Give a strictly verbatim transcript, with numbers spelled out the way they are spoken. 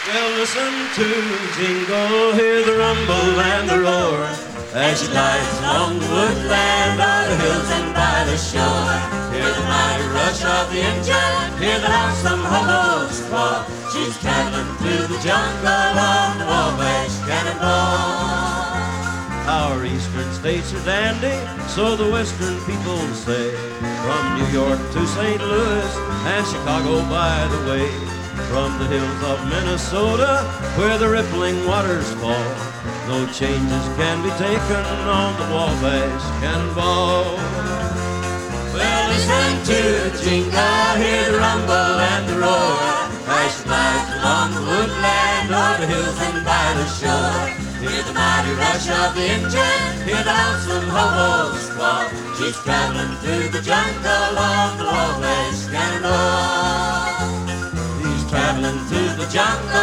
Well, listen to Jingle, hear the rumble and the roar as she glides along the woodland, o'er the hills and by the shore. Hear the mighty rush of the engine, hear the lonesome hobo's call. She's traveling through the jungle on the Wabash Cannonball. Our eastern states are dandy, so the western people say. From New York to Saint Louis and Chicago by the way. From the hills of Minnesota, where the rippling waters fall, no changes can be taken on the Wabash Cannonball. Well, listen to the jingle, hear the rumble and the roar, as she glides along the woodland, o'er the hills and by the shore. Hear the mighty rush of the engine, hear the lonesome hobo's call. She's traveling through the jungle on the Wabash Cannonball. Traveling through the jungle